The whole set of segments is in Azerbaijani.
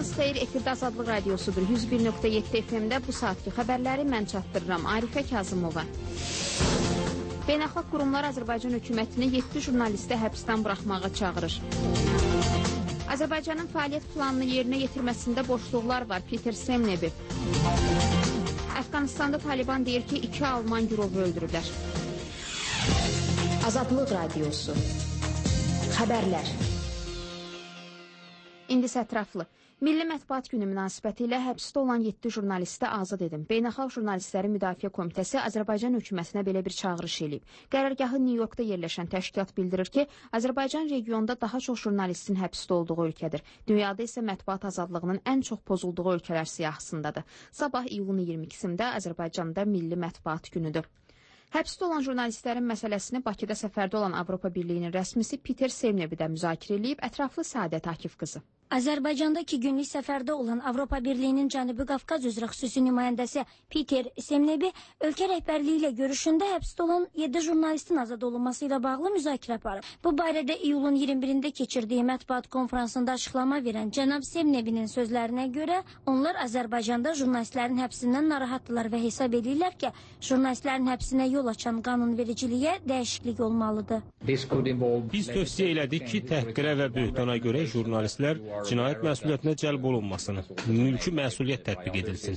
Sabahınız xeyir, efirdə Azadlıq Radiosudur. 101.7 FM-də bu saatki xəbərləri mən çatdırıram. Arifə Kazımova. Beynəlxalq qurumlar Azərbaycan hökumətini 7 jurnalisti həbsdən buraxmağa çağırır. Azərbaycanın fəaliyyət planını yerinə yetirməsində boşluqlar var. Peter Semnebi. Əfqanistanda Taliban deyir ki, 2 Alman girovu öldürüblər. Azadlıq Radiosu. Xəbərlər. İndi ətraflı. Milli Mətbuat Günü münasibəti ilə həbsdə olan 7 jurnalisti azad edin. Beynəlxalq Jurnalistlərin Müdafiə Komitəsi Azərbaycan hökumətinə belə bir çağırış edib. Qərargahı New Yorkda yerləşən təşkilat bildirir ki, Azərbaycan regionda daha çox jurnalistin həbsdə olduğu ölkədir. Dünyada isə mətbuat azadlığının ən çox pozulduğu ölkələr siyahısındadır. Sabah iyulun 22-sində Azərbaycanda Milli Mətbuat Günüdür. Həbsdə olan jurnalistlərin məsələsini Bakıda səfərdə olan Avropa Birliyinin rəsmisi Peter Semnebi də müzakirə edib. Ətraflı Səadət Akif qızı. Azərbaycanda 2 günlük səfərdə olan Avropa Birliyinin Cənubi Qafqaz üzrə xüsusi nümayəndəsi Peter Semnebi ölkə rəhbərliyi ilə görüşündə həbsdə olan 7 jurnalistin azad olunması ilə bağlı müzakirə aparıb. Bu barədə iyulun 21-də keçirdiyi mətbuat konfransında açıqlama verən cənab Semnebinin sözlərinə görə onlar Azərbaycanda jurnalistlərin həbsindən narahatdılar və hesab edirlər ki, jurnalistlərin həbsinə yol açan qanunvericiliyə dəyişiklik olmalıdır. Biz tövsiyə elədik ki, təhqirə və böhtana görə jurnalistlər cinayət məsuliyyətinə cəlb olunmasını, mülki məsuliyyət tətbiq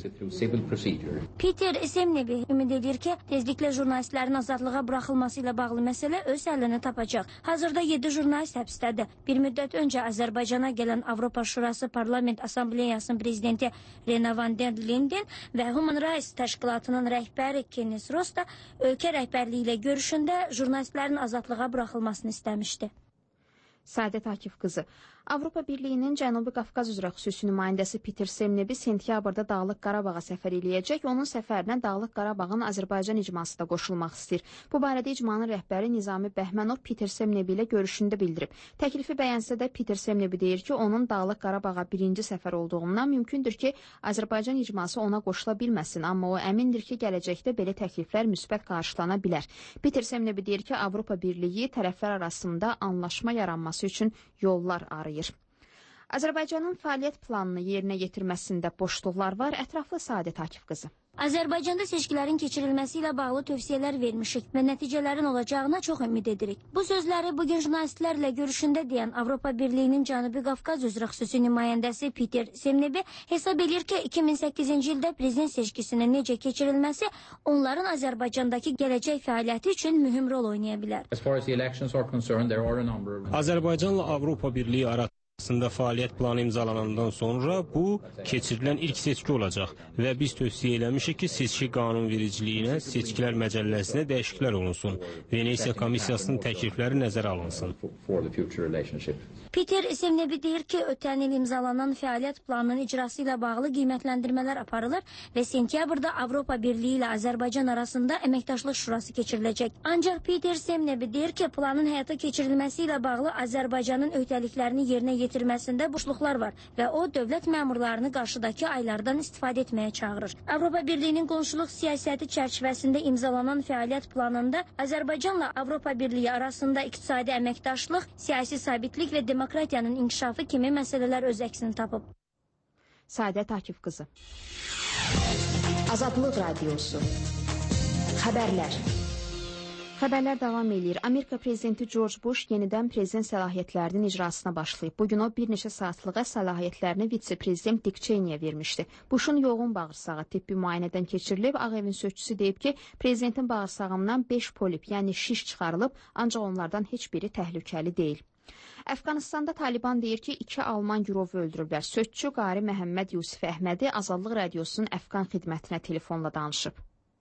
edilsin. Peter Semnebi ümid edir ki, tezliklə jurnalistlərin azadlığa buraxılması ilə bağlı məsələ öz həllini tapacaq. Hazırda 7 jurnalist həbsdədir. Bir müddət öncə Azərbaycana gələn Avropa Şurası Parlament Assambleyasının prezidenti Rena van der Linden və Human Rights təşkilatının rəhbəri Kenneth Ross da ölkə rəhbərliyi ilə görüşündə jurnalistlərin azadlığa buraxılmasını istəmişdi. Səadət Akif qızı. Avropa Birliyinin Cənubi Qafqaz üzrə xüsusi nümayəndəsi Peter Semnebi sentyabrda Dağlıq Qarabağa səfər eləyəcək. Onun səfərinə Dağlıq Qarabağın Azərbaycan icması da qoşulmaq istəyir. Bu barədə icmanın rəhbəri Nizami Bəhmənov Peter Semnebi ilə görüşündə bildirib. Təklifi bəyənsə də Peter Semnebi deyir ki, onun Dağlıq Qarabağa birinci səfər olduğundan mümkündür ki, Azərbaycan icması ona qoşula bilməsin, amma o əmindir ki, gələcəkdə belə təkliflər müsbət qarşılana bilər. Peter Semnebi deyir ki, Avropa Birliyi tərəflər arasında anlaşma yaranması üçün yollar arayır. Azərbaycanın fəaliyyət planını yerinə yetirməsində boşluqlar var. Ətraflı Səadət Akif qızı. Azərbaycanda seçkilərin keçirilməsi ilə bağlı tövsiyələr vermişik və nəticələrin olacağına çox ümid edirik. Bu sözləri bugün jurnalistlərlə görüşündə deyən Avropa Birliyinin Cənubi Qafqaz üzrə xüsusi nümayəndəsi Peter Semnebi hesab edir ki, 2008-ci ildə prezident seçkisinin necə keçirilməsi onların Azərbaycandakı gələcək fəaliyyəti üçün mühüm rol oynaya bilər. Azərbaycanla Avropa Birliyi arasında fəaliyyət planı imzalanandan sonra bu keçirilən ilk seçki olacaq və biz tövsiyə eləmişik ki, seçki qanunvericiliyinə, seçkilər məcəlləsinə dəyişikliklər olunsun. Venesiya Komissiyasının təklifləri nəzərə alınsın. Peter Semnebi deyir ki, ötən il imzalanan fəaliyyət planının icrası ilə bağlı qiymətləndirmələr aparılır və sentyabrda Avropa Birliyi ilə Azərbaycan arasında əməkdaşlıq şurası keçiriləcək. Ancaq Peter Semnebi deyir ki, planın həyata keçirilməsi ilə bağlı Azərbaycanın öhdəliklərini yerinə yetirməsində boşluqlar var və o, dövlət məmurlarını qarşıdakı aylardan istifadə etməyə çağırır. Avropa Birliyinin qonşuluq siyasəti çərçivəsində imzalanan fəaliyyət planında Azərbaycanla Avropa Birliyi arasında iqtisadi əməkdaşlıq, siyasi sabitlik və demokratiyanın inkişafı kimi məsələlər öz əksini tapıb. Səadət Akif qızı. Azadlıq Radiosu. Xəbərlər. Xəbərlər davam edir. Amerika prezidenti George Bush yenidən prezident səlahiyyətlərinin icrasına başlayıb. Bugün o bir neçə saatlığa səlahiyyətlərini vitse-prezident Dick Cheney'ə vermişdi. Bush'un yoğun bağırsağı tibbi müayinədən keçirilib. Ağ Evin sözçüsü deyib ki, prezidentin bağırsağından 5 polip, yəni şiş çıxarılıb, ancaq onlardan heç biri təhlükəli deyil. Əfqanistanda Taliban deyir ki, 2 Alman girovu öldürüblər. Sözçü Qari Məhəmməd Yusif Əhmədi Azadlıq Radiosunun Əfqan xidmətinə telefonla danışıb.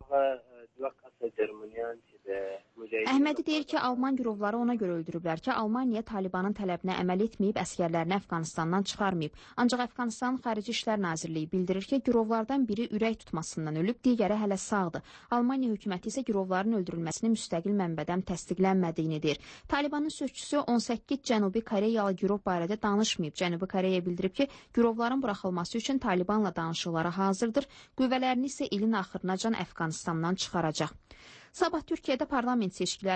Əhmədi deyir ki, Alman girovları ona görə öldürüblər ki, Almaniya Talibanın tələbinə əməl etməyib, əskərlərini Əfqanistandan çıxarmayıb. Ancaq Əfqanistanın Xarici İşlər Nazirliyi bildirir ki, girovlardan biri ürək tutmasından ölüb, digəri hələ sağdır. Almaniya hökuməti isə girovların öldürülməsini müstəqil mənbədən təsdiqlənmədiyini deyir. Talibanın sözçüsü 18 Cənubi Koreyalı girov barədə danışmayıb. Cənubi Koreya bildirib ki, girovların buraxılması üçün Talibanla danışıqlara hazırdır, qüvvələrini isə ilin axırınacan Əfqanistandan çıxaracaq. Sabah Türkiyədə parlament seçkiləri